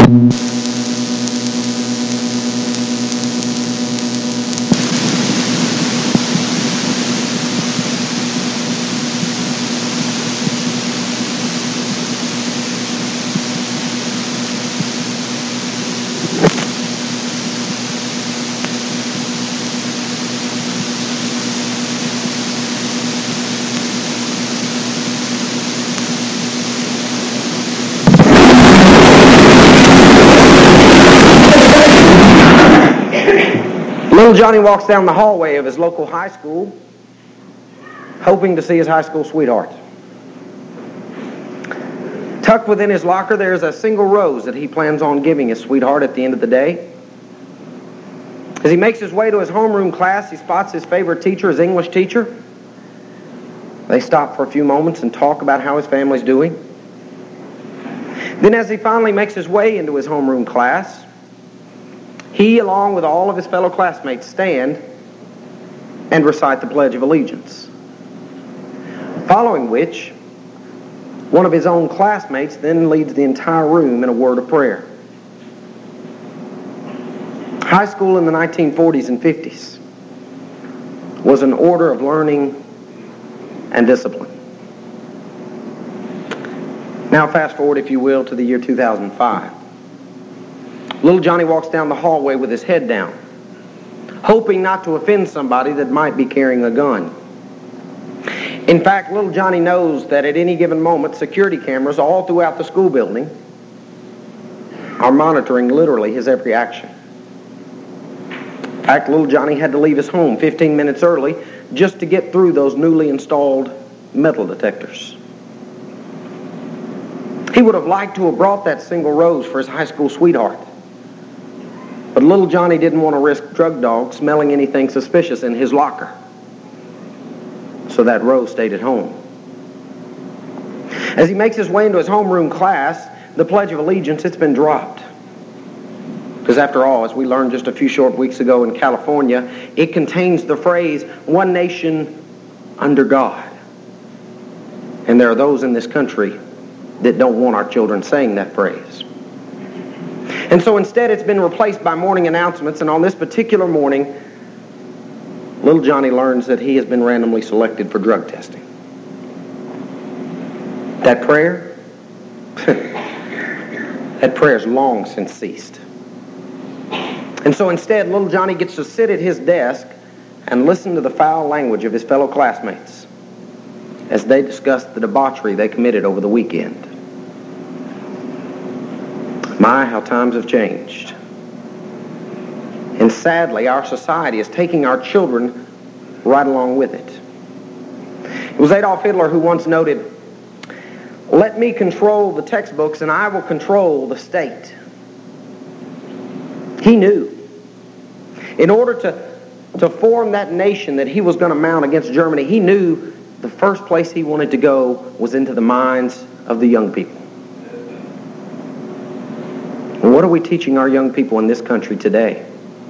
Little Johnny walks down the hallway of his local high school, hoping to see his high school sweetheart. Tucked within his locker, there's a single rose that he plans on giving his sweetheart at the end of the day. As he makes his way to his homeroom class, he spots his favorite teacher, his English teacher. They stop for a few moments and talk about how his family's doing. Then as he finally makes his way into his homeroom class, he, along with all of his fellow classmates, stand and recite the Pledge of Allegiance. Following which, one of his own classmates then leads the entire room in a word of prayer. High school in the 1940s and 50s was an order of learning and discipline. Now fast forward, if you will, to the year 2005. Little Johnny walks down the hallway with his head down, hoping not to offend somebody that might be carrying a gun. In fact, little Johnny knows that at any given moment, security cameras all throughout the school building are monitoring literally his every action. In fact, little Johnny had to leave his home 15 minutes early just to get through those newly installed metal detectors. He would have liked to have brought that single rose for his high school sweetheart. But little Johnny didn't want to risk drug dogs smelling anything suspicious in his locker. So that rose stayed at home. As he makes his way into his homeroom class, the Pledge of Allegiance, it's been dropped. Because after all, as we learned just a few short weeks ago in California, it contains the phrase, "one nation under God." And there are those in this country that don't want our children saying that phrase. And so instead it's been replaced by morning announcements, and on this particular morning, little Johnny learns that he has been randomly selected for drug testing. That prayer? That prayer has long since ceased. And so instead, little Johnny gets to sit at his desk and listen to the foul language of his fellow classmates as they discuss the debauchery they committed over the weekend. My, how times have changed. And sadly, our society is taking our children right along with it. It was Adolf Hitler who once noted, "Let me control the textbooks and I will control the state." He knew. In order to form that nation that he was going to mount against Germany, he knew the first place he wanted to go was into the minds of the young people. And what are we teaching our young people in this country today?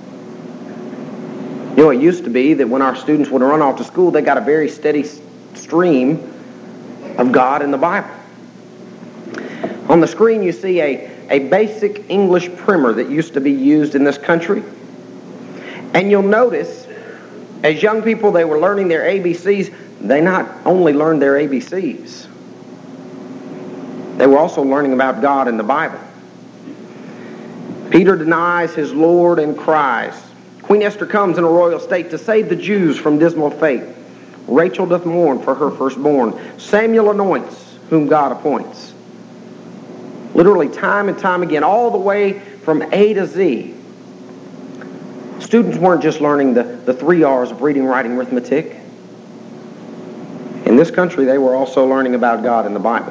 You know, it used to be that when our students would run off to school, they got a very steady stream of God and the Bible. On the screen you see a basic English primer that used to be used in this country. And you'll notice, as young people, they were learning their ABCs. They not only learned their ABCs, they were also learning about God and the Bible. Peter denies his Lord and cries. Queen Esther comes in a royal state to save the Jews from dismal fate. Rachel doth mourn for her firstborn. Samuel anoints whom God appoints. Literally time and time again, all the way from A to Z. Students weren't just learning the 3 R's of reading, writing, arithmetic. In this country, they were also learning about God and the Bible.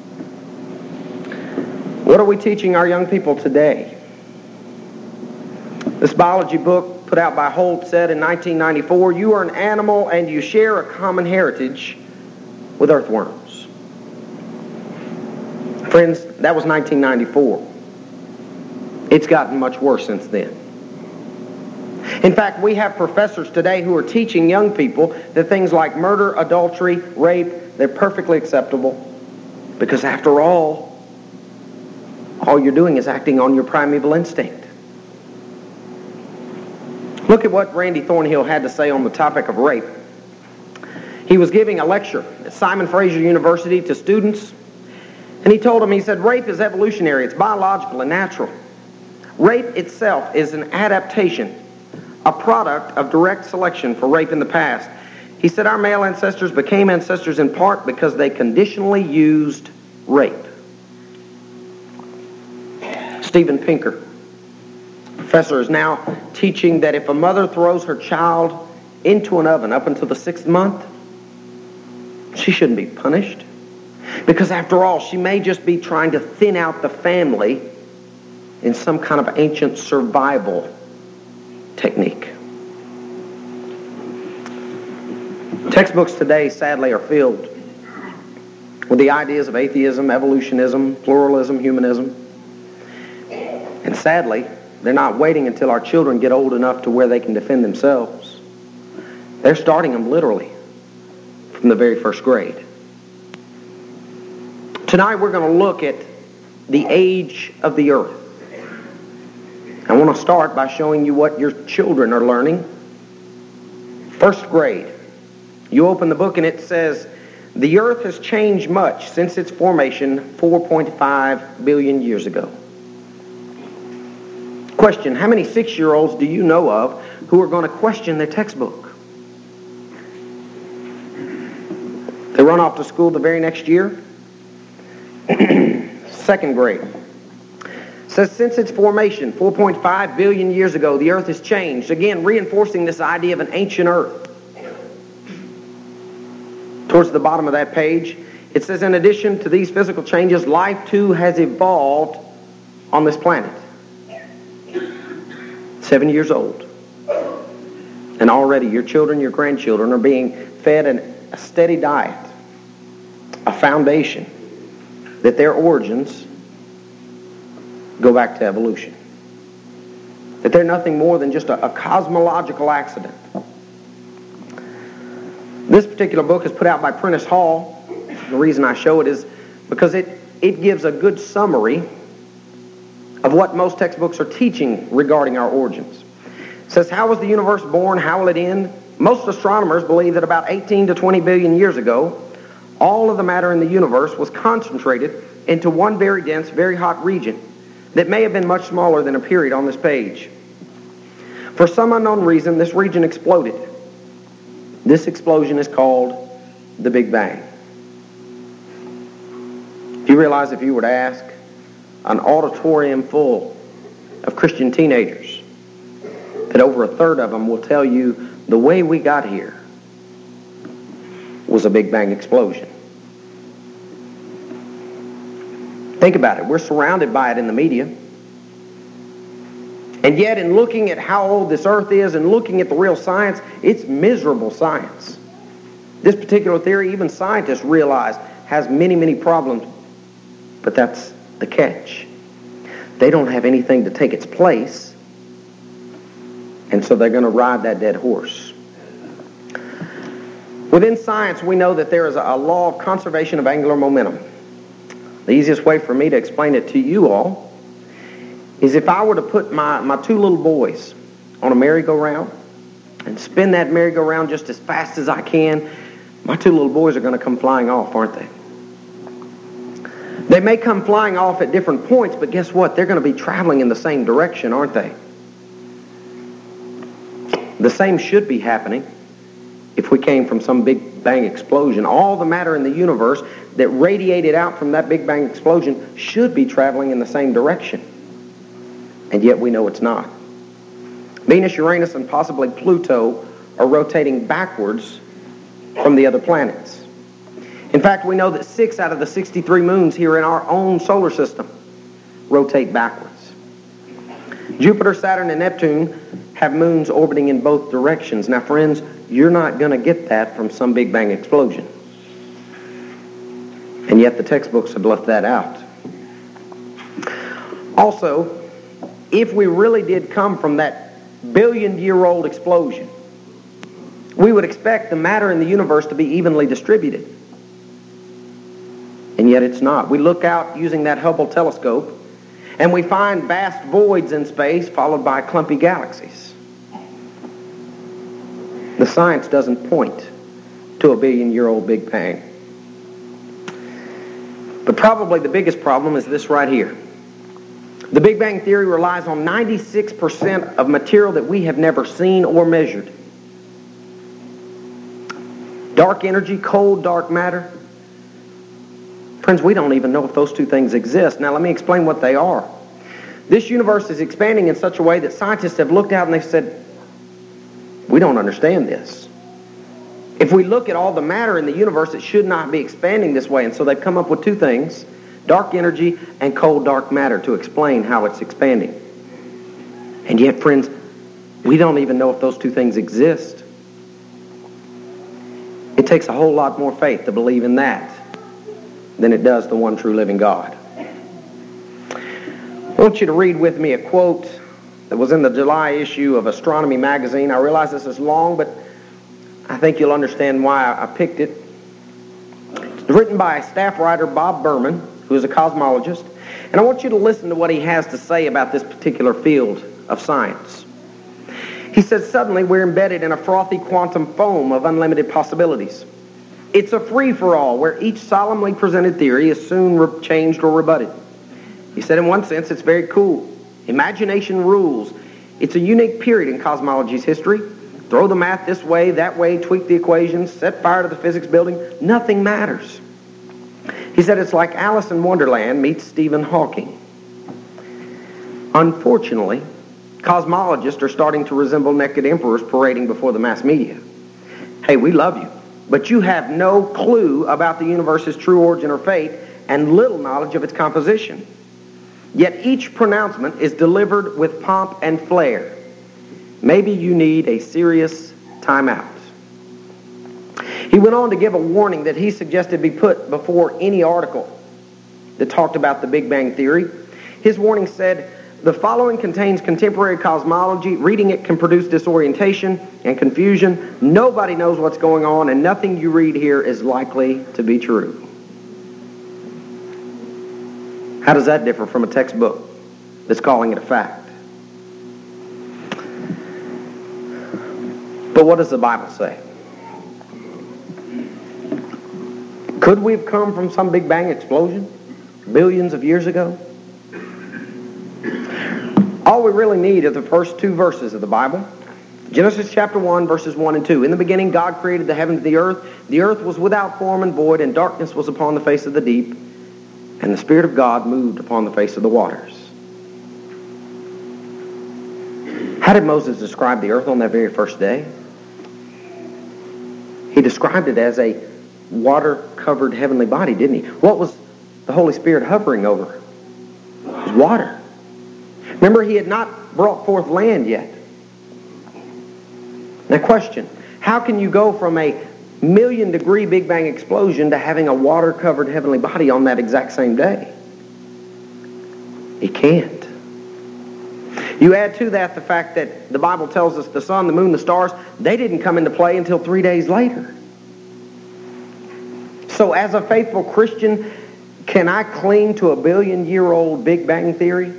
What are we teaching our young people today? This biology book put out by Holt said in 1994, "You are an animal and you share a common heritage with earthworms." Friends, that was 1994. It's gotten much worse since then. In fact, we have professors today who are teaching young people that things like murder, adultery, rape, they're perfectly acceptable because after all, all you're doing is acting on your primeval instinct. Look at what Randy Thornhill had to say on the topic of rape. He was giving a lecture at Simon Fraser University to students, and he told them, he said, rape is evolutionary, it's biological and natural. Rape itself is an adaptation, a product of direct selection for rape in the past. He said our male ancestors became ancestors in part because they conditionally used rape. Steven Pinker, professor, is now teaching that if a mother throws her child into an oven up until the 6th month, she shouldn't be punished. Because after all, she may just be trying to thin out the family in some kind of ancient survival technique. Textbooks today, sadly, are filled with the ideas of atheism, evolutionism, pluralism, humanism. And sadly, they're not waiting until our children get old enough to where they can defend themselves. They're starting them literally from the very first grade. Tonight we're going to look at the age of the earth. I want to start by showing you what your children are learning. First grade. You open the book and it says, the earth has changed much since its formation 4.5 billion years ago. Question, how many 6-year-olds do you know of who are going to question their textbook? They run off to school the very next year. Second grade. Says since its formation 4.5 billion years ago, the earth has changed. Again, reinforcing this idea of an ancient earth. Towards the bottom of that page, it says in addition to these physical changes, life too has evolved on this planet. 7 years old. And already your children, your grandchildren are being fed a steady diet, a foundation, that their origins go back to evolution. That they're nothing more than just a cosmological accident. This particular book is put out by Prentice Hall. The reason I show it is because it gives a good summary of what most textbooks are teaching regarding our origins. It says, how was the universe born? How will it end? Most astronomers believe that about 18 to 20 billion years ago, all of the matter in the universe was concentrated into one very dense, very hot region that may have been much smaller than a period on this page. For some unknown reason, this region exploded. This explosion is called the Big Bang. Do you realize if you were to ask an auditorium full of Christian teenagers, that over a third of them will tell you the way we got here was a Big Bang explosion. Think about it. We're surrounded by it in the media. And yet in looking at how old this earth is and looking at the real science, it's miserable science. This particular theory, even scientists realize, has many, many problems. But that's the catch. They don't have anything to take its place. And so they're going to ride that dead horse. Within science, we know that there is a law of conservation of angular momentum. The easiest way for me to explain it to you all is if I were to put my 2 little boys on a merry-go-round and spin that merry-go-round just as fast as I can, my 2 little boys are going to come flying off, aren't they? They may come flying off at different points, but guess what? They're going to be traveling in the same direction, aren't they? The same should be happening if we came from some Big Bang explosion. All the matter in the universe that radiated out from that Big Bang explosion should be traveling in the same direction. And yet we know it's not. Venus, Uranus, and possibly Pluto are rotating backwards from the other planets. In fact, we know that 6 out of the 63 moons here in our own solar system rotate backwards. Jupiter, Saturn, and Neptune have moons orbiting in both directions. Now, friends, you're not going to get that from some Big Bang explosion. And yet the textbooks have left that out. Also, if we really did come from that billion-year-old explosion, we would expect the matter in the universe to be evenly distributed. And yet it's not. We look out using that Hubble telescope, And we find vast voids in space followed by clumpy galaxies. The science doesn't point to a billion-year-old Big Bang. But probably the biggest problem is this right here. The Big Bang Theory relies on 96% of material that we have never seen or measured. Dark energy, cold dark matter. Friends, we don't even know if those two things exist. Now let me explain what they are. This universe is expanding in such a way that scientists have looked out and they've said, we don't understand this. If we look at all the matter in the universe, it should not be expanding this way. And so they've come up with two things, dark energy and cold dark matter, to explain how it's expanding. And yet, friends, we don't even know if those two things exist. It takes a whole lot more faith to believe in that than it does the one true living God. I want you to read with me a quote that was in the July issue of Astronomy magazine. I realize this is long, but I think you'll understand why I picked it. It's written by staff writer Bob Berman, who is a cosmologist, and I want you to listen to what he has to say about this particular field of science. He says, suddenly we're embedded in a frothy quantum foam of unlimited possibilities. It's a free-for-all where each solemnly presented theory is soon changed or rebutted. He said, in one sense, it's very cool. Imagination rules. It's a unique period in cosmology's history. Throw the math this way, that way, tweak the equations, set fire to the physics building. Nothing matters. He said it's like Alice in Wonderland meets Stephen Hawking. Unfortunately, cosmologists are starting to resemble naked emperors parading before the mass media. Hey, we love you, but you have no clue about the universe's true origin or fate and little knowledge of its composition. Yet each pronouncement is delivered with pomp and flair. Maybe you need a serious timeout. He went on to give a warning that he suggested be put before any article that talked about the Big Bang Theory. His warning said, the following contains contemporary cosmology. Reading it can produce disorientation and confusion. Nobody knows what's going on, and nothing you read here is likely to be true. How does that differ from a textbook that's calling it a fact? But what does the Bible say? Could we have come from some Big Bang explosion billions of years ago? All we really need are the first two verses of the Bible. Genesis chapter 1, verses 1 and 2. In the beginning, God created the heavens and the earth. The earth was without form and void, and darkness was upon the face of the deep. And the Spirit of God moved upon the face of the waters. How did Moses describe the earth on that very first day? He described it as a water-covered heavenly body, didn't he? What was the Holy Spirit hovering over? It was water. Remember, he had not brought forth land yet. Now, question, how can you go from a million-degree Big Bang explosion to having a water-covered heavenly body on that exact same day? You can't. You add to that the fact that the Bible tells us the sun, the moon, the stars, they didn't come into play until 3 days later. So as a faithful Christian, can I cling to a billion-year-old Big Bang theory?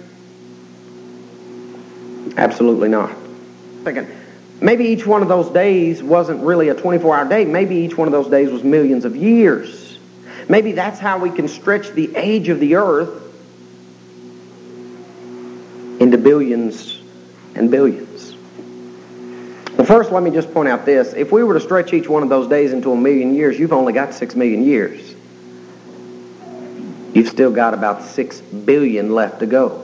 Absolutely not. Second, maybe each one of those days wasn't really a 24-hour day. Maybe each one of those days was millions of years. Maybe that's how we can stretch the age of the earth into billions and billions. Well, first, let me just point out this. If we were to stretch each one of those days into a million years, you've only got 6 million years. You've still got about 6 billion left to go.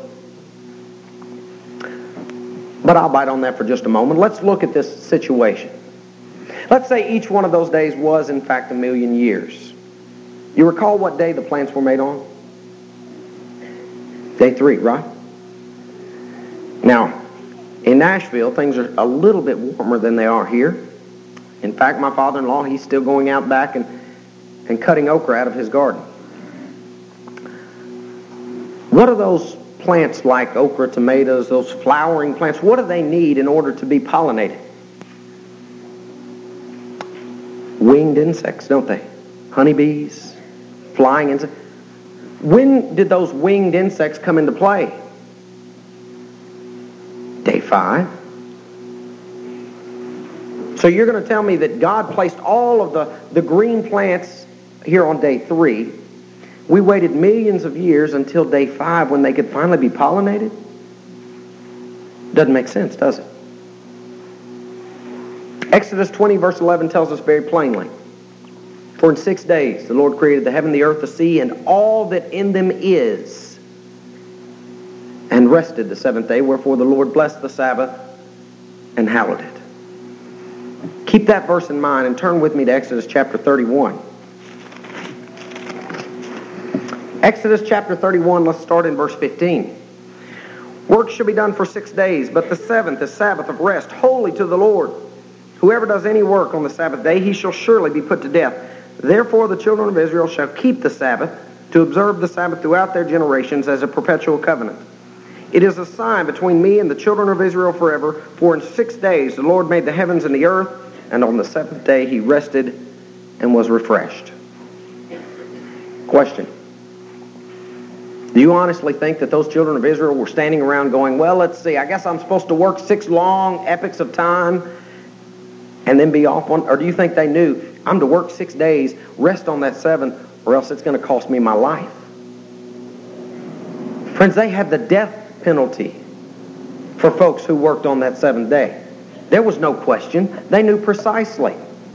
But I'll bite on that for just a moment. Let's look at this situation. Let's say each one of those days was, in fact, a million years. You recall what day the plants were made on? Day 3, right? Now, in Nashville, things are a little bit warmer than they are here. In fact, my father-in-law, he's still going out back and cutting okra out of his garden. What are those plants like okra, tomatoes, those flowering plants, what do they need in order to be pollinated? Winged insects, don't they? Honeybees, flying insects. When did those winged insects come into play? Day 5. So you're going to tell me that God placed all of the green plants here on day 3. We waited millions of years until day 5 when they could finally be pollinated? Doesn't make sense, does it? Exodus 20 verse 11 tells us very plainly, "For in 6 days the Lord created the heaven, the earth, the sea, and all that in them is, and rested the 7th day. Wherefore the Lord blessed the Sabbath and hallowed it." Keep that verse in mind and turn with me to Exodus chapter 31. Exodus chapter 31, let's start in verse 15. "Work shall be done for 6 days, but the 7th is Sabbath of rest, holy to the Lord. Whoever does any work on the Sabbath day, he shall surely be put to death. Therefore the children of Israel shall keep the Sabbath, to observe the Sabbath throughout their generations as a perpetual covenant. It is a sign between me and the children of Israel forever. For in 6 days the Lord made the heavens and the earth, and on the 7th day he rested and was refreshed." Question. Do you honestly think that those children of Israel were standing around going, "Well, let's see, I guess I'm supposed to work 6 long epochs of time and then be off one"? Or do you think they knew, I'm to work 6 days, rest on that 7th, or else it's going to cost me my life? Friends, they had the death penalty for folks who worked on that 7th day. There was no question. They knew precisely.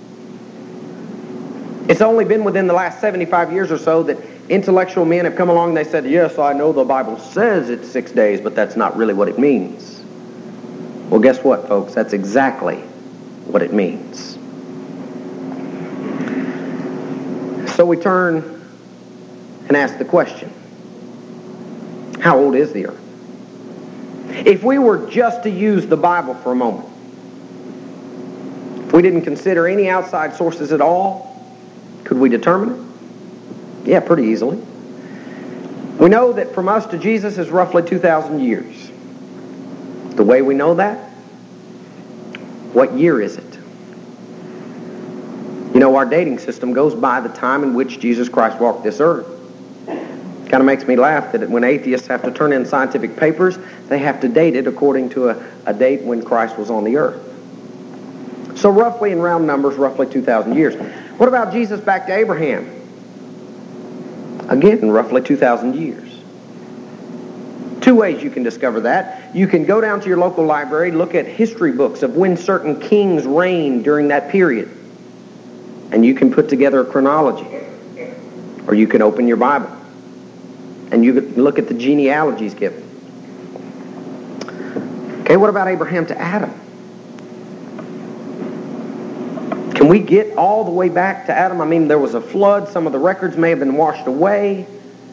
It's only been within the last 75 years or so that intellectual men have come along and they said, "Yes, I know the Bible says it's 6 days, but that's not really what it means." Well, guess what, folks? That's exactly what it means. So we turn and ask the question, how old is the earth? If we were just to use the Bible for a moment, if we didn't consider any outside sources at all, could we determine it? Yeah, pretty easily. We know that from us to Jesus is roughly 2,000 years. The way we know that? What year is it? You know, our dating system goes by the time in which Jesus Christ walked this earth. It kind of makes me laugh that when atheists have to turn in scientific papers, they have to date it according to a date when Christ was on the earth. So roughly, in round numbers, roughly 2,000 years. What about Jesus back to Abraham? Again, roughly 2,000 years. 2 ways you can discover that. You can go down to your local library, look at history books of when certain kings reigned during that period, and you can put together a chronology. Or you can open your Bible, and you can look at the genealogies given. Okay, what about Abraham to Adam? Can we get all the way back to Adam? I mean, there was a flood. Some of the records may have been washed away.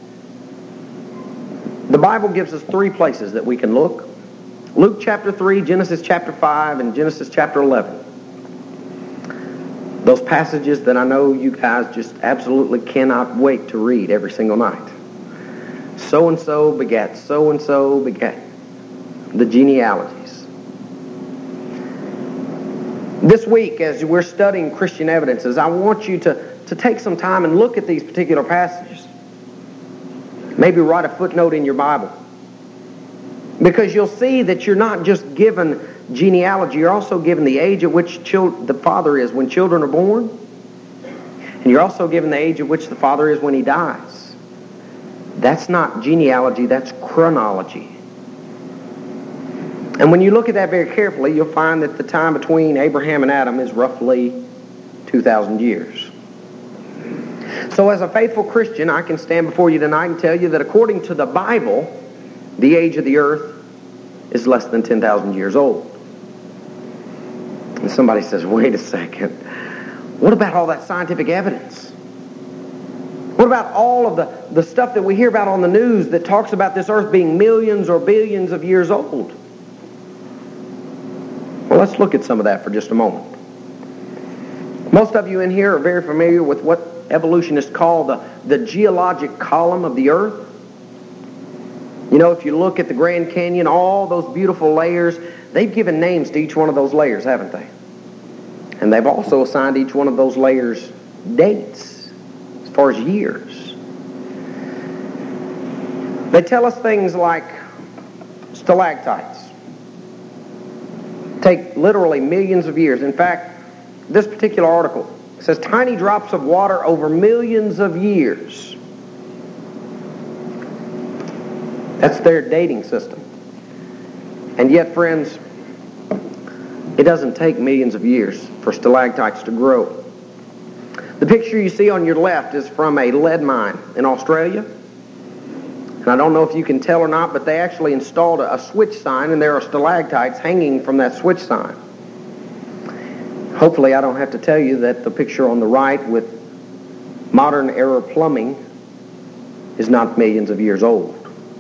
The Bible gives us 3 places that we can look. Luke chapter 3, Genesis chapter 5, and Genesis chapter 11. Those passages that I know you guys just absolutely cannot wait to read every single night. So-and-so begat so-and-so begat. The genealogies. This week, as we're studying Christian evidences, I want you to take some time and look at these particular passages. Maybe write a footnote in your Bible. Because you'll see that you're not just given genealogy, you're also given the age at which the father is when children are born. And you're also given the age at which the father is when he dies. That's not genealogy, that's chronology. And when you look at that very carefully, you'll find that the time between Abraham and Adam is roughly 2,000 years. So as a faithful Christian, I can stand before you tonight and tell you that according to the Bible, the age of the earth is less than 10,000 years old. And somebody says, wait a second. What about all that scientific evidence? What about all of the stuff that we hear about on the news that talks about this earth being millions or billions of years old? Well, let's look at some of that for just a moment. Most of you in here are very familiar with what evolutionists call the geologic column of the earth. You know, if you look at the Grand Canyon, all those beautiful layers, they've given names to each one of those layers, haven't they? And they've also assigned each one of those layers dates as far as years. They tell us things like stalactites, take literally millions of years. In fact, this particular article says tiny drops of water over millions of years. That's their dating system. And yet, friends, it doesn't take millions of years for stalactites to grow. The picture you see on your left is from a lead mine in Australia. And I don't know if you can tell or not, but they actually installed a switch sign, and there are stalactites hanging from that switch sign. Hopefully I don't have to tell you that the picture on the right with modern era plumbing is not millions of years old.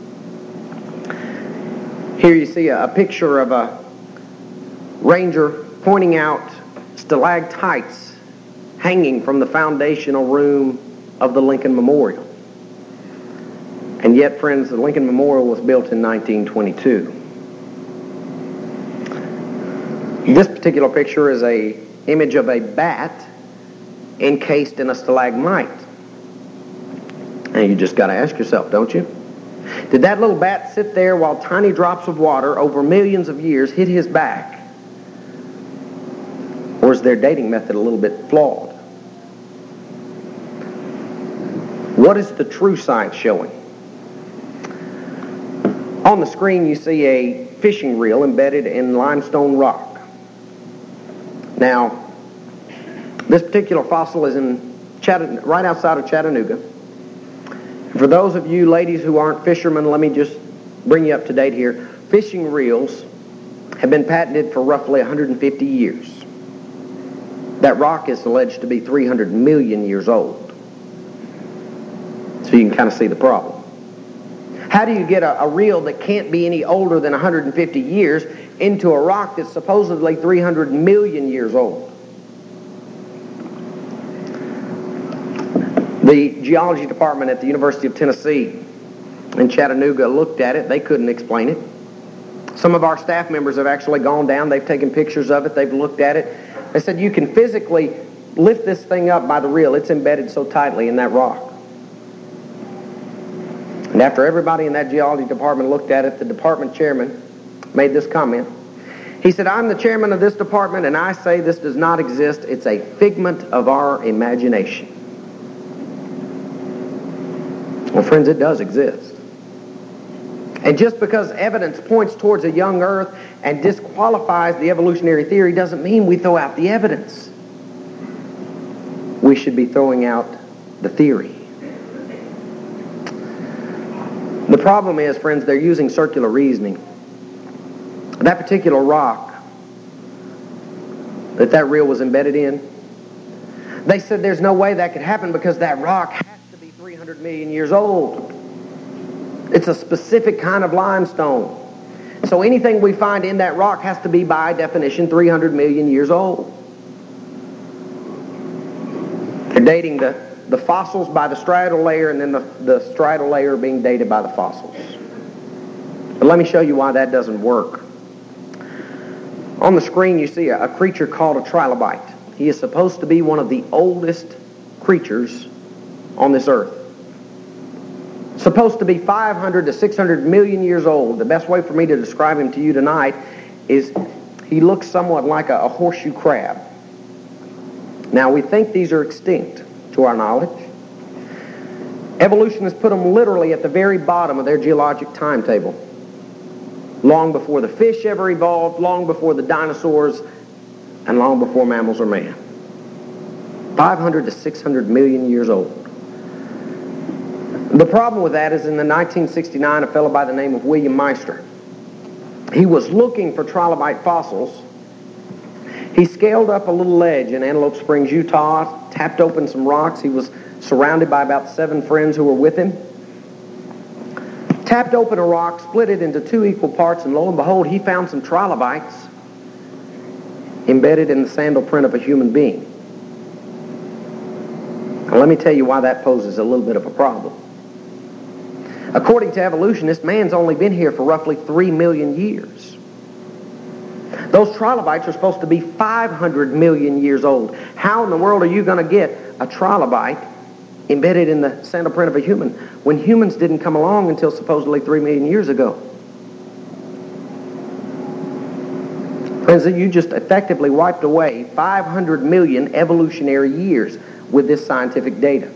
Here you see a picture of a ranger pointing out stalactites hanging from the foundational room of the Lincoln Memorial. And yet, friends, the Lincoln Memorial was built in 1922. This particular picture is an image of a bat encased in a stalagmite. And you just got to ask yourself, don't you? Did that little bat sit there while tiny drops of water over millions of years hit his back? Or is their dating method a little bit flawed? What is the true science showing? On the screen you see a fishing reel embedded in limestone rock. Now, this particular fossil is right outside of Chattanooga. For those of you ladies who aren't fishermen, let me just bring you up to date here. Fishing reels have been patented for roughly 150 years. That rock is alleged to be 300 million years old. So you can kind of see the problem. How do you get a reel that can't be any older than 150 years into a rock that's supposedly 300 million years old? The geology department at the University of Tennessee in Chattanooga looked at it. They couldn't explain it. Some of our staff members have actually gone down. They've taken pictures of it. They've looked at it. They said you can physically lift this thing up by the reel. It's embedded so tightly in that rock. And after everybody in that geology department looked at it, the department chairman made this comment. He said, "I'm the chairman of this department, and I say this does not exist. It's a figment of our imagination." Well, friends, it does exist. And just because evidence points towards a young earth and disqualifies the evolutionary theory doesn't mean we throw out the evidence. We should be throwing out the theory. The problem is, friends, they're using circular reasoning. That particular rock that reel was embedded in, they said there's no way that could happen because that rock has to be 300 million years old. It's a specific kind of limestone. So anything we find in that rock has to be, by definition, 300 million years old. They're dating the fossils by the striatal layer, and then the striatal layer being dated by the fossils. But let me show you why that doesn't work. On the screen you see a creature called a trilobite. He is supposed to be one of the oldest creatures on this earth. Supposed to be 500 to 600 million years old. The best way for me to describe him to you tonight is he looks somewhat like a horseshoe crab. Now, we think these are extinct, to our knowledge. Evolutionists put them literally at the very bottom of their geologic timetable. Long before the fish ever evolved, long before the dinosaurs, and long before mammals or man. 500 to 600 million years old. The problem with that is in 1969, a fellow by the name of William Meister, he was looking for trilobite fossils. He scaled up a little ledge in Antelope Springs, Utah, tapped open some rocks. He was surrounded by about 7 friends who were with him. Tapped open a rock, split it into 2 equal parts, and lo and behold, he found some trilobites embedded in the sandal print of a human being. Now, let me tell you why that poses a little bit of a problem. According to evolutionists, man's only been here for roughly 3 million years. Those trilobites are supposed to be 500 million years old. How in the world are you going to get a trilobite embedded in the sandal print of a human when humans didn't come along until supposedly 3 million years ago? Friends, you just effectively wiped away 500 million evolutionary years with this scientific data.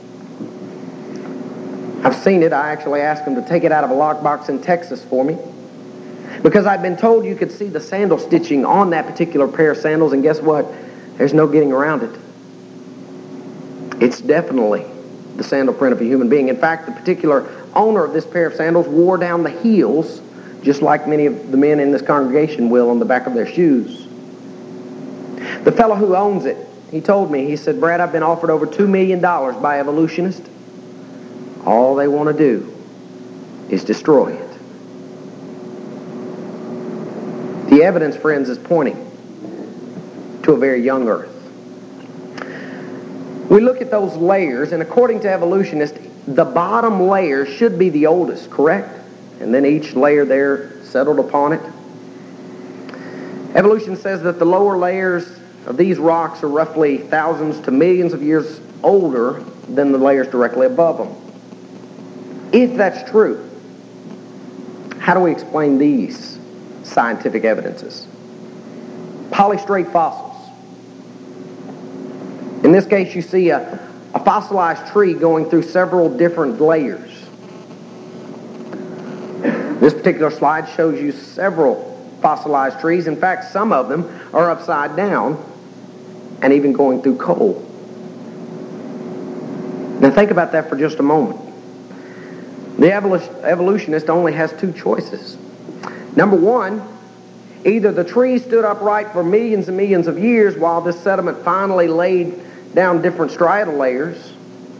I've seen it. I actually asked them to take it out of a lockbox in Texas for me, because I'd been told you could see the sandal stitching on that particular pair of sandals, and guess what? There's no getting around it. It's definitely the sandal print of a human being. In fact, the particular owner of this pair of sandals wore down the heels, just like many of the men in this congregation will, on the back of their shoes. The fellow who owns it, he told me, he said, "Brad, I've been offered over $2 million by evolutionists. All they want to do is destroy it." The evidence, friends, is pointing to a very young earth. We look at those layers, and according to evolutionists, the bottom layer should be the oldest, correct? And then each layer there settled upon it. Evolution says that the lower layers of these rocks are roughly thousands to millions of years older than the layers directly above them. If that's true, how do we explain these scientific evidences? Polystrate fossils. In this case, you see a fossilized tree going through several different layers. This particular slide shows you several fossilized trees. In fact, some of them are upside down and even going through coal. Now think about that for just a moment. The evolutionist only has two choices. Number one, either the tree stood upright for millions and millions of years while this sediment finally laid down different striatal layers,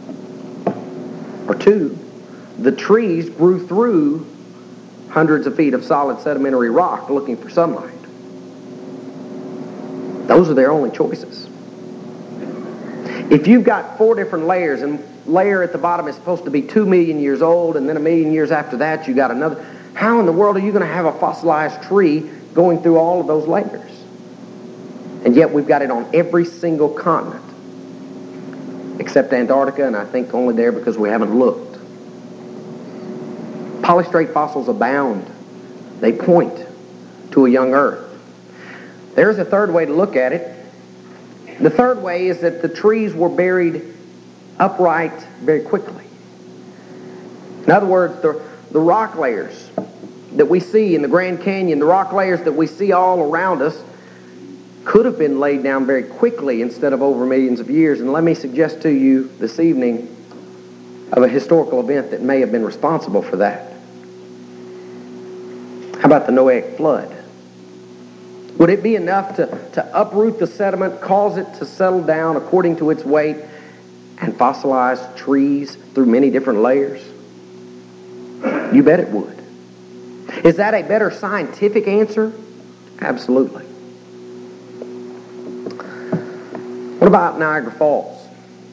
or two, the trees grew through hundreds of feet of solid sedimentary rock looking for sunlight. Those are their only choices. If you've got 4 different layers, and layer at the bottom is supposed to be 2 million years old, and then 1 million years after that you got another, how in the world are you going to have a fossilized tree going through all of those layers? And yet we've got it on every single continent, except Antarctica, and I think only there because we haven't looked. Polystrate fossils abound. They point to a young earth. There's a third way to look at it. The third way is that the trees were buried upright very quickly. In other words, the rock layers that we see in the Grand Canyon, the rock layers that we see all around us, could have been laid down very quickly instead of over millions of years. And let me suggest to you this evening of a historical event that may have been responsible for that. How about the Noahic flood? Would it be enough to uproot the sediment, cause it to settle down according to its weight, and fossilize trees through many different layers? You bet it would. Is that a better scientific answer? Absolutely. What about Niagara Falls?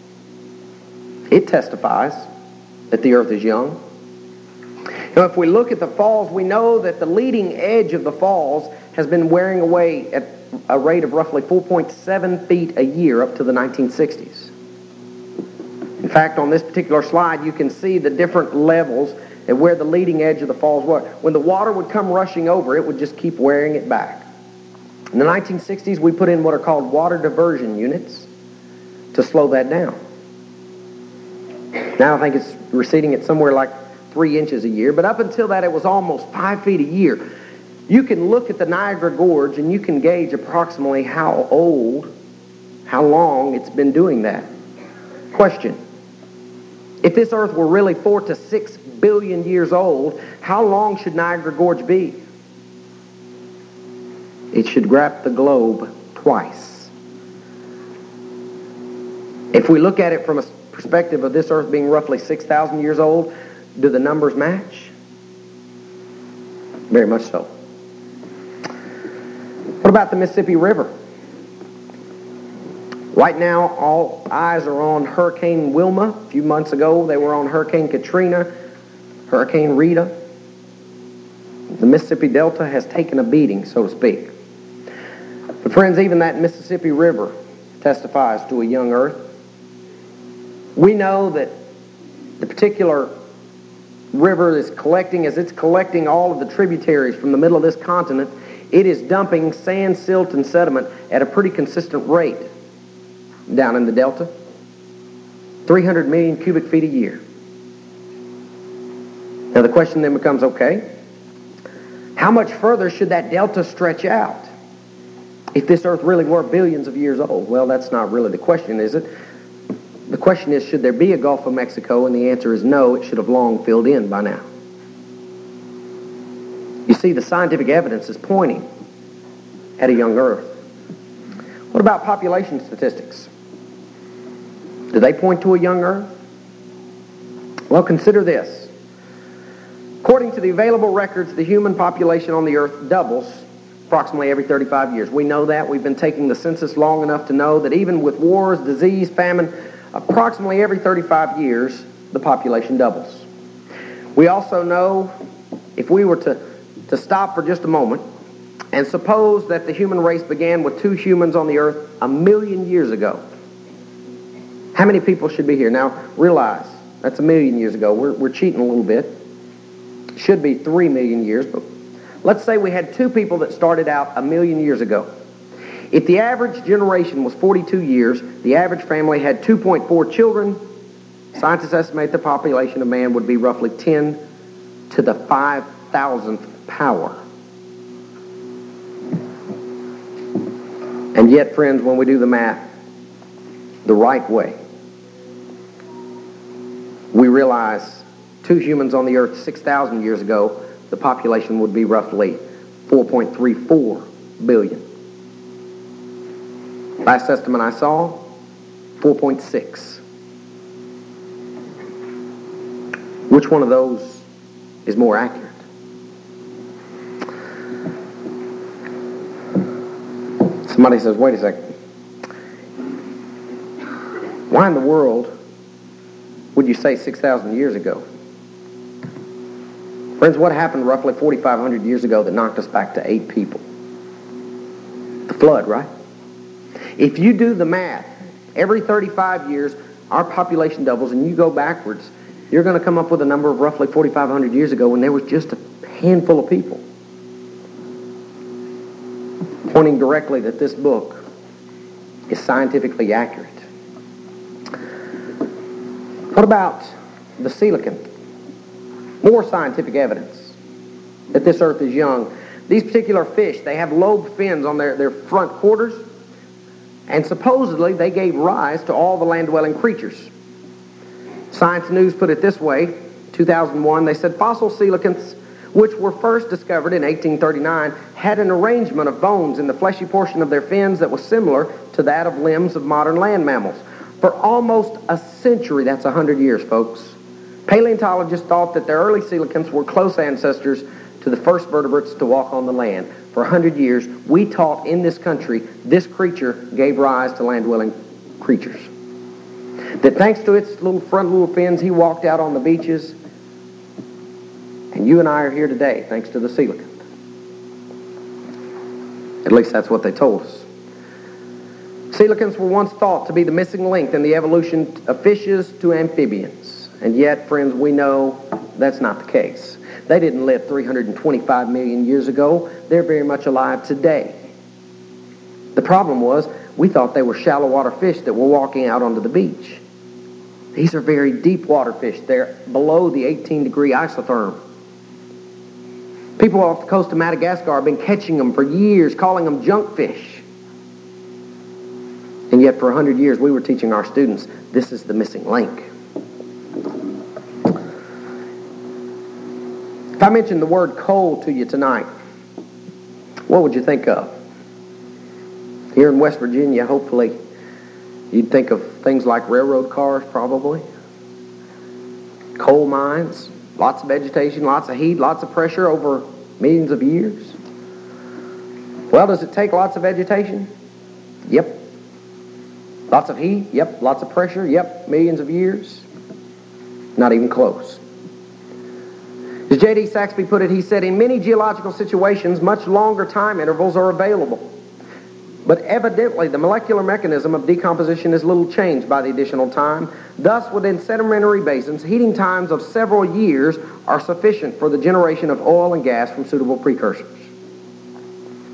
It testifies that the earth is young. Now, if we look at the falls, we know that the leading edge of the falls has been wearing away at a rate of roughly 4.7 feet a year up to the 1960s. In fact, on this particular slide, you can see the different levels and where the leading edge of the falls were. When the water would come rushing over, it would just keep wearing it back. In the 1960s, we put in what are called water diversion units to slow that down. Now I think it's receding at somewhere like 3 inches a year, but up until that, it was almost 5 feet a year. You can look at the Niagara Gorge and you can gauge approximately how long it's been doing that. Question: if this earth were really 4 to 6 billion years old, how long should Niagara Gorge be? It should wrap the globe twice. If we look at it from a perspective of this earth being roughly 6,000 years old, do the numbers match? Very much so. What about the Mississippi River? Right now, all eyes are on Hurricane Wilma. A few months ago, they were on Hurricane Katrina, Hurricane Rita. The Mississippi Delta has taken a beating, so to speak. But friends, even that Mississippi River testifies to a young earth. We know that the particular river is collecting, as it's collecting all of the tributaries from the middle of this continent, It is dumping sand, silt, and sediment at a pretty consistent rate down in the Delta. 300 million cubic feet a year. Now the question then becomes, okay, how much further should that delta stretch out if this earth really were billions of years old? Well, that's not really the question, is it? The question is, should there be a Gulf of Mexico? And the answer is no, it should have long filled in by now. You see, the scientific evidence is pointing at a young earth. What about population statistics? Do they point to a young earth? Well, consider this. According to the available records, the human population on the earth doubles approximately every 35 years. We know that. We've been taking the census long enough to know that even with wars, disease, famine, approximately every 35 years, the population doubles. We also know, if we were to stop for just a moment and suppose that the human race began with 2 humans on the earth 1 million years ago, how many people should be here? Now, realize, that's 1 million years ago. We're cheating a little bit. Should be 3 million years, but let's say we had 2 people that started out 1 million years ago. If the average generation was 42 years, the average family had 2.4 children, scientists estimate the population of man would be roughly 10 to the 5,000th power. And yet, friends, when we do the math the right way, we realize 2 humans on the earth 6,000 years ago, the population would be roughly 4.34 billion. Last estimate I saw, 4.6. Which one of those is more accurate? Somebody says, wait a second. Why in the world would you say 6,000 years ago? Friends, what happened roughly 4,500 years ago that knocked us back to 8 people? The flood, right? If you do the math, every 35 years, our population doubles, and you go backwards, you're going to come up with a number of roughly 4,500 years ago when there was just a handful of people. Pointing directly that this book is scientifically accurate. What about the coelacanth? More scientific evidence that this earth is young. These particular fish, they have lobed fins on their front quarters, and supposedly they gave rise to all the land-dwelling creatures. Science News put it this way, 2001, they said fossil coelacanths, which were first discovered in 1839, had an arrangement of bones in the fleshy portion of their fins that was similar to that of limbs of modern land mammals. For almost a century, that's 100 years, folks, paleontologists thought that their early coelacanths were close ancestors to the first vertebrates to walk on the land. For 100 years, we taught in this country this creature gave rise to land-dwelling creatures. That thanks to its front little fins, he walked out on the beaches. And you and I are here today thanks to the coelacanth. At least that's what they told us. Coelacanths were once thought to be the missing link in the evolution of fishes to amphibians. And yet, friends, we know that's not the case. They didn't live 325 million years ago. They're very much alive today. The problem was, we thought they were shallow water fish that were walking out onto the beach. These are very deep water fish. They're below the 18-degree isotherm. People off the coast of Madagascar have been catching them for years, calling them junk fish. And yet for 100 years we were teaching our students this is the missing link. If I mentioned the word coal to you tonight, what would you think of? Here in West Virginia, hopefully, you'd think of things like railroad cars, probably. Coal mines, lots of vegetation, lots of heat, lots of pressure over millions of years. Well, does it take lots of vegetation? Yep. Lots of heat? Yep. Lots of pressure? Yep. Millions of years? Not even close. As J.D. Saxby put it, he said, in many geological situations, much longer time intervals are available. But evidently, the molecular mechanism of decomposition is little changed by the additional time. Thus, within sedimentary basins, heating times of several years are sufficient for the generation of oil and gas from suitable precursors.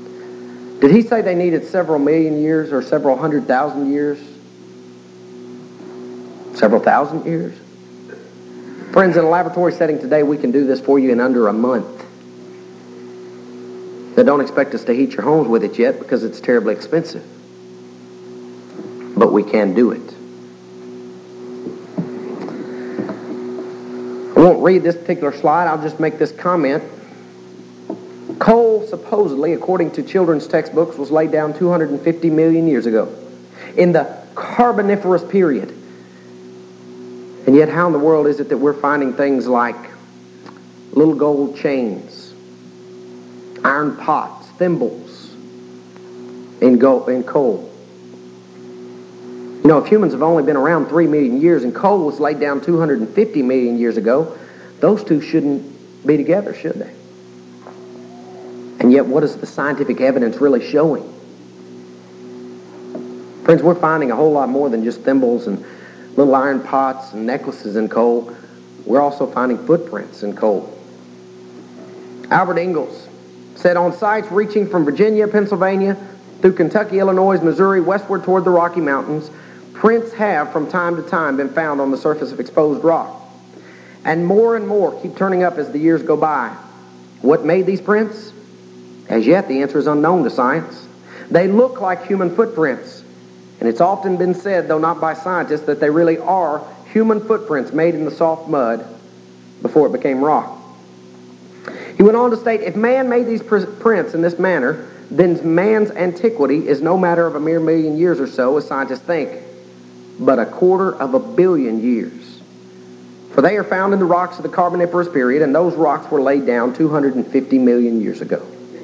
Did he say they needed several million years or several 100,000 years? Several thousand years? Friends, in a laboratory setting today, we can do this for you in under a month. Now, don't expect us to heat your homes with it yet because it's terribly expensive. But we can do it. I won't read this particular slide. I'll just make this comment. Coal, supposedly, according to children's textbooks, was laid down 250 million years ago in the Carboniferous period. And yet, how in the world is it that we're finding things like little gold chains, iron pots, thimbles in coal? You know, if humans have only been around 3 million years and coal was laid down 250 million years ago, those two shouldn't be together, should they? And yet, what is the scientific evidence really showing? Friends, we're finding a whole lot more than just thimbles and little iron pots and necklaces in coal. We're also finding footprints in coal. Albert Ingalls said, on sites reaching from Virginia, Pennsylvania, through Kentucky, Illinois, Missouri, westward toward the Rocky Mountains, prints have from time to time been found on the surface of exposed rock. And more keep turning up as the years go by. What made these prints? As yet, the answer is unknown to science. They look like human footprints. And it's often been said, though not by scientists, that they really are human footprints made in the soft mud before it became rock. He went on to state, if man made these prints in this manner, then man's antiquity is no matter of a mere million years or so, as scientists think, but 250 million years. For they are found in the rocks of the Carboniferous period, and those rocks were laid down 250 million years ago.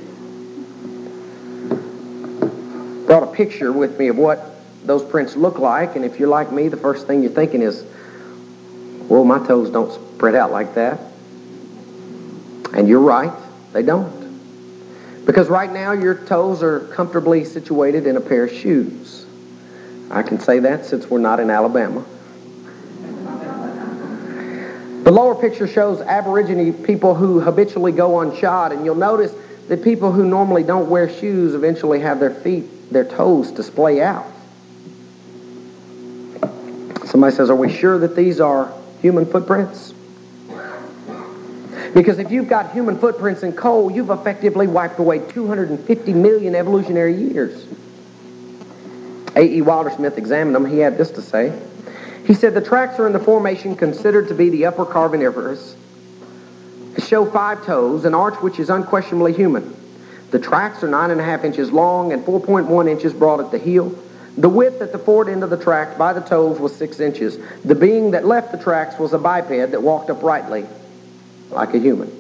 Brought a picture with me of what those prints look like, and if you're like me, the first thing you're thinking is, well, my toes don't spread out like that. And you're right, they don't. Because right now your toes are comfortably situated in a pair of shoes. I can say that since we're not in Alabama. The lower picture shows Aborigine people who habitually go unshod, and you'll notice that people who normally don't wear shoes eventually have their toes display out. Somebody says, are we sure that these are human footprints? Because if you've got human footprints in coal, you've effectively wiped away 250 million evolutionary years. A.E. Wildersmith examined them. He had this to say. He said, the tracks are in the formation considered to be the upper Carboniferous. Show 5 toes, an arch which is unquestionably human. The tracks are 9.5 inches long and 4.1 inches broad at the heel. The width at the forward end of the tracks by the toes was 6 inches. The being that left the tracks was a biped that walked uprightly like a human.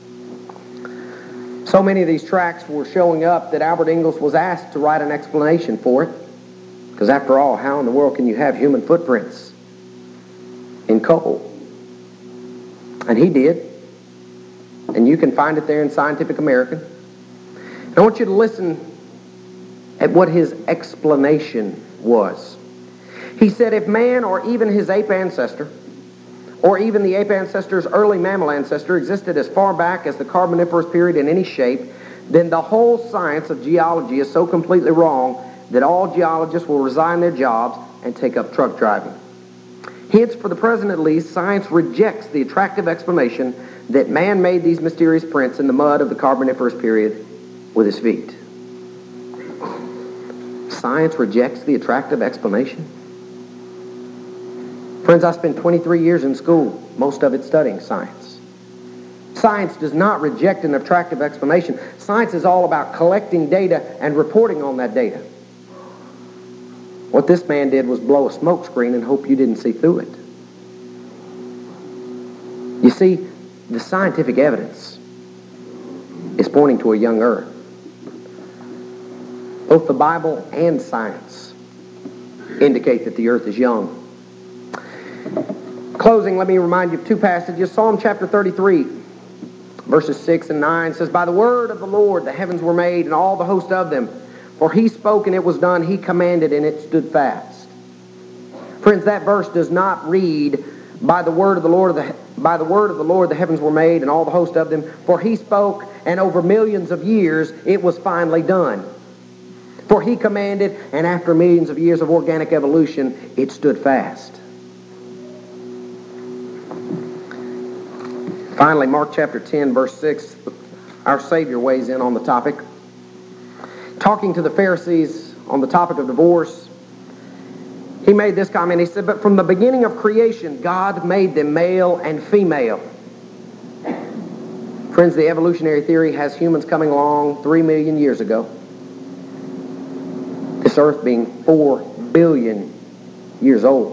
So many of these tracks were showing up that Albert Ingalls was asked to write an explanation for it. Because after all, how in the world can you have human footprints in coal? And he did. And you can find it there in Scientific American. And I want you to listen at what his explanation was. He said, if man or even his ape ancestor, or even the ape ancestor's early mammal ancestor existed as far back as the Carboniferous period in any shape, then the whole science of geology is so completely wrong that all geologists will resign their jobs and take up truck driving. Hence, for the present at least, science rejects the attractive explanation that man made these mysterious prints in the mud of the Carboniferous period with his feet. Science rejects the attractive explanation. Friends, I spent 23 years in school, most of it studying science. Science does not reject an attractive explanation. Science is all about collecting data and reporting on that data. What this man did was blow a smoke screen and hope you didn't see through it. You see, the scientific evidence is pointing to a young earth. Both the Bible and science indicate that the earth is young. Closing, let me remind you of 2 passages. Psalm chapter 33, verses 6 and 9 says, by the word of the Lord the heavens were made, and all the host of them. For he spoke, and it was done. He commanded, and it stood fast. Friends, that verse does not read, by the word of the Lord the heavens were made, and all the host of them. For he spoke, and over millions of years it was finally done. For he commanded, and after millions of years of organic evolution, it stood fast. Finally, Mark chapter 10, verse 6, our Savior weighs in on the topic. Talking to the Pharisees on the topic of divorce, he made this comment. He said, "But from the beginning of creation, God made them male and female." Friends, the evolutionary theory has humans coming along 3 million years ago. This earth being 4 billion years old.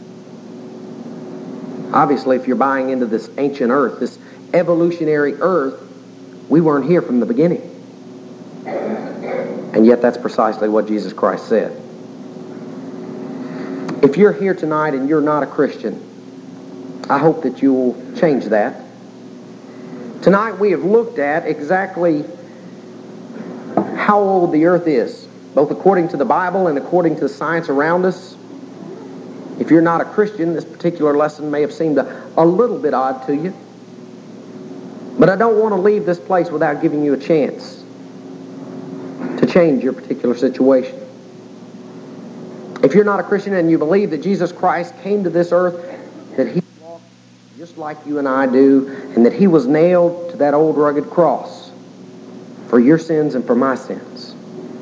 Obviously, if you're buying into this ancient earth, this evolutionary earth, we weren't here from the beginning. And yet that's precisely what Jesus Christ said. If you're here tonight and you're not a Christian, I hope that you will change that. Tonight we have looked at exactly how old the earth is, both according to the Bible and according to the science around us. If you're not a Christian, this particular lesson may have seemed a little bit odd to you. But I don't want to leave this place without giving you a chance to change your particular situation. If you're not a Christian and you believe that Jesus Christ came to this earth, that he walked just like you and I do, and that he was nailed to that old rugged cross for your sins and for my sins.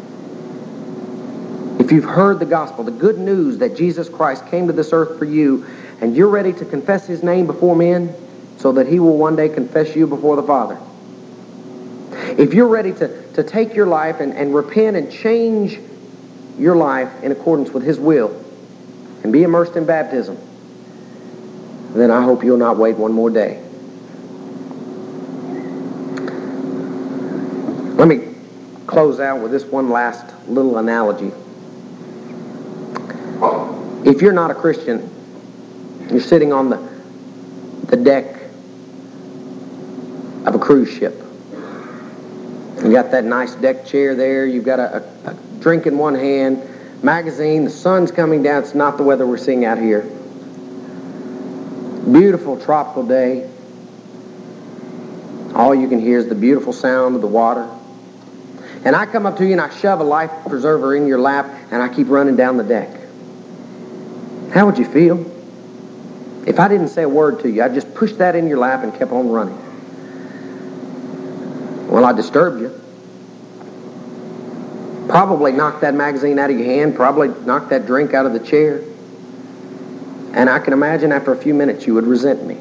If you've heard the gospel, the good news that Jesus Christ came to this earth for you, and you're ready to confess his name before men so that he will one day confess you before the Father. If you're ready to take your life and repent and change your life in accordance with his will and be immersed in baptism, then I hope you'll not wait one more day. Let me close out with this one last little analogy. If you're not a Christian, you're sitting on the deck of a cruise ship. You got that nice deck chair there. You've got a drink in one hand, magazine. The sun's coming down. It's not the weather we're seeing out here. Beautiful tropical day. All you can hear is the beautiful sound of the water. And I come up to you and I shove a life preserver in your lap and I keep running down the deck. How would you feel if I didn't say a word to you? I just pushed that in your lap and kept on running. Well, I disturbed you. Probably knocked that magazine out of your hand, probably knocked that drink out of the chair. And I can imagine after a few minutes you would resent me.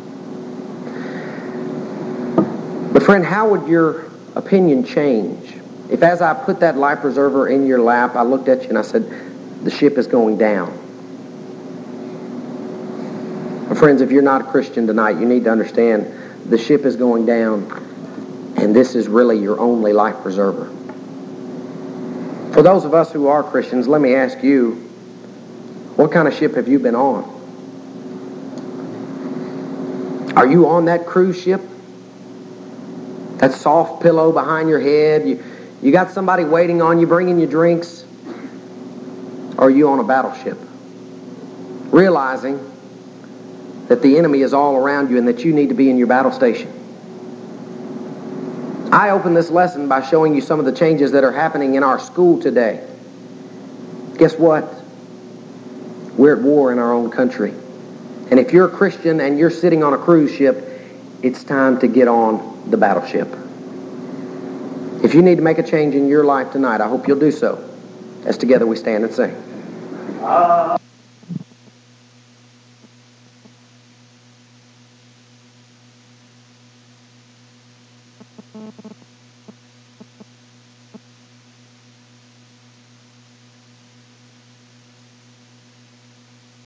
But friend, how would your opinion change if as I put that life preserver in your lap, I looked at you and I said, the ship is going down? Well, friends, if you're not a Christian tonight, you need to understand the ship is going down, and this is really your only life preserver. For those of us who are Christians, let me ask you, what kind of ship have you been on? Are you on that cruise ship? That soft pillow behind your head? You got somebody waiting on you, bringing you drinks? Or are you on a battleship? Realizing that the enemy is all around you and that you need to be in your battle station. I opened this lesson by showing you some of the changes that are happening in our school today. Guess what? We're at war in our own country. And if you're a Christian and you're sitting on a cruise ship, it's time to get on the battleship. If you need to make a change in your life tonight, I hope you'll do so as together we stand and sing.